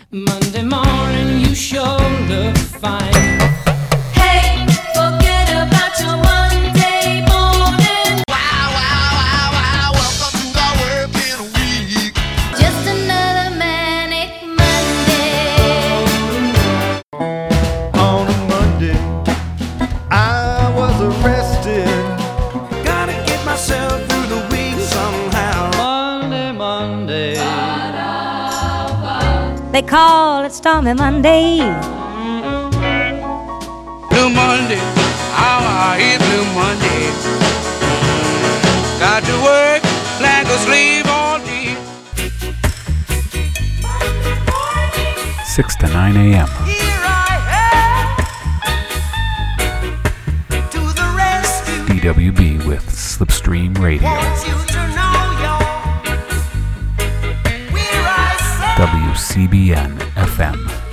Monday morning, you sure look fine. Hey, forget about your Monday morning. Wow, wow, wow, wow, welcome to the working week. Just another manic Monday. On a Monday, I was arrested. Gotta get myself through the week somehow. Monday. They call it Stormy Monday. Blue Monday, how I hate Blue Monday. Got to work like a slave all day. 6 to 9 a.m. Here I am to the rescue. DWB with Slipstream Radio. Want you to know you're where I stand. WCBN FM.